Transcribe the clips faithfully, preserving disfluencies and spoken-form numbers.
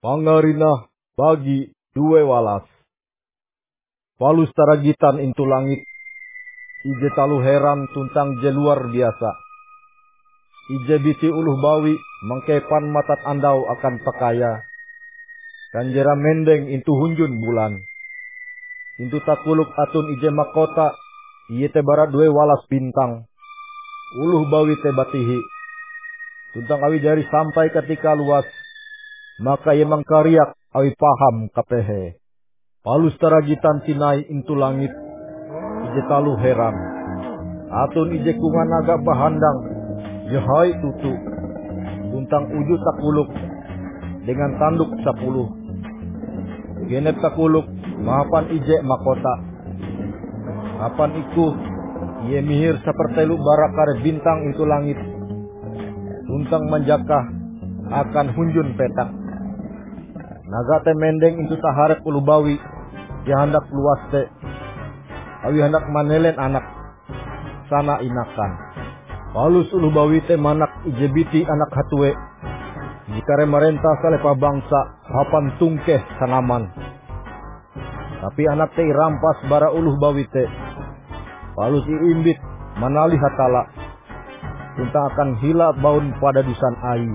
Pangarinah bagi due walas. Palus taragitan intu langit. Ije talu heran tuntang je luar biasa. Ije biti uluh bawi mengkepan matat andau akan pakaya. Kanjera mendeng intu hunjun bulan. Intu takuluk atun ije makota. Iye te barat due walas bintang. Uluh bawi te batihi. Tuntang awi jari sampai ketika luas. Maka ia mengkariak awi paham kapehe. Palus taragitan sinai intu langit. Ije talu heran. Atun ije kungan agak bahandang. Yehai tutu. Tuntang uju takuluk. Dengan tanduk sepuluh. Genep takuluk. Mahapan ije makota. Apan iku. Ie mihir sepertelu barakare bintang itu langit. Tuntang menjakah. Akan hunjun petak. Naga te mendeng itu taharep ulu bawi. Dia hendak luas te. Awi hendak manelen anak. Sana inakan. Palus ulu bawi te manak ijebiti anak hatue. Jikare merentah salepa bangsa. Hapan tungkeh sanaman. Tapi anak te irampas bara uluh bawi te. Palus iimbit manali hatala. Tuntang akan hila baun pada dusan ai.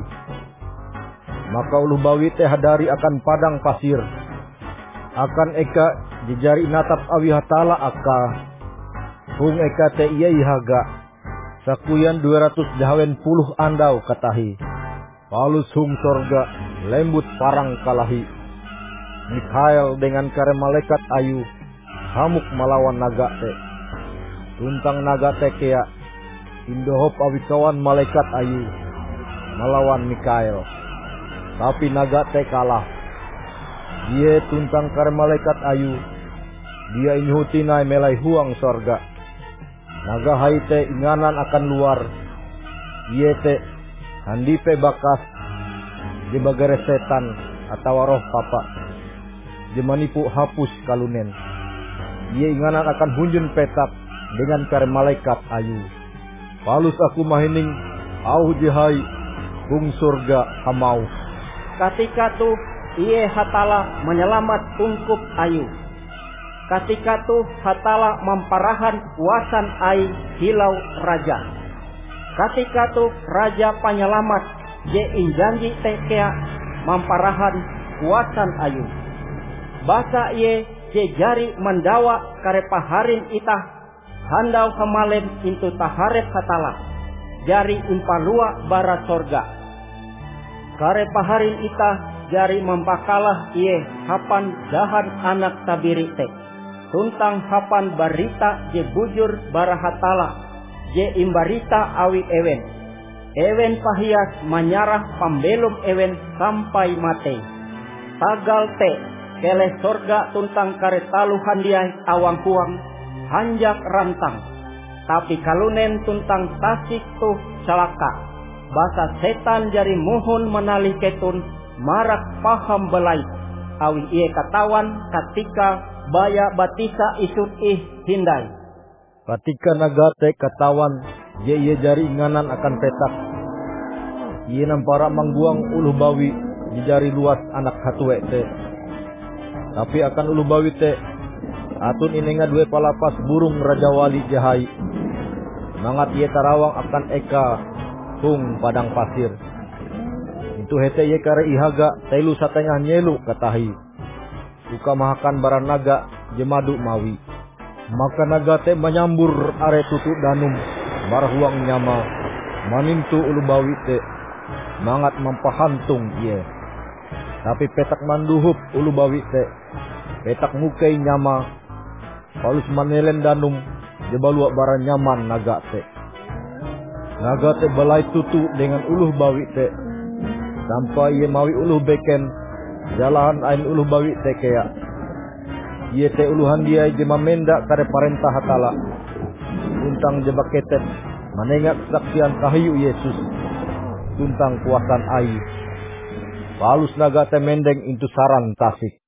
Maka uluh bawi teh hadari akan padang pasir. Akan eka jejari natap awi hatala aka. Hung eka te iya ihaga. Sakuyan dua ratus jahawen puluh andau katahi. Palus hung sorga lembut parang kalahi. Mikhael dengan kare malaikat ayu. Hamuk melawan naga te. Tuntang naga te kea. Indohop awi kawan malaikat ayu. Melawan Mikhael. Tapi naga te kalah. Dia tuntang kare malaikat ayu. Dia inhutinai melai huang sorga. Naga hai te inganan akan luar. Dia te handipe bakas. Di bagare setan atau roh papa. Di manipu hapus kalunen. Dia inganan akan hunjun petak. Dengan kare malaikat ayu. Palus aku mahining. Au jihai. Hung surga hamau. Ketika tuh iye hatala menyelamat ungkup ayu. Ketika tuh hatala memparahan kuasan ai hilau raja. Ketika tuh raja penyelamat je injanji tekea memparahan kuasan ayu. Basa iye je jari mendawa kare paharin itah handau kemalen intu taharep hatala. Jari impalua bara sorga. Kare paharin ita jari mempakalah iye hapan dahan anak tabiri te. Tuntang hapan barita je bujur barahatala. Je imbarita awi ewen. Ewen pahias menyarah pambelum ewen sampai mate. Tagal te kele sorga tuntang kare talu handiai awang huang. Hanjak rantang. Tapi kalunen tuntang tasik tuh celaka. Basa setan jari muhun menali ketun marak paham belai. Awi iye katawan ketika baya batisa isut ih hindai. Ketika nagate katawan je iye jari inganan akan petak. Iye nampara mangguang uluh bawi di jari luas anak hatue te. Tapi akan uluh bawi te atun inenga dua palapas burung raja wali jahai. Mangat iye tarawang akan eka hung padang pasir. Itu hete ye kare ihaga telu satengah nyelu katahi. Uka mahakan baran naga jemadu mawi. Maka naga te menyambur are tutu danum barhuang nyama. Manintu ulu bawi te mangat mempahantung ye. Tapi petak manduhup ulu bawi te. Petak mukai nyama. Palus manelen danum jebalua baran nyaman naga te. Naga te balai tutu dengan uluh bawi te. Sampai ia mawi uluh beken. Jalahan ain uluh bawi te kea. Ia te uluhan dia jema menda kare parentah hatala. Tuntang jeba ketet. Menengak saksian kahiyu Yesus. Tuntang kuasan ai. Palus naga te mendeng itu saran tasik.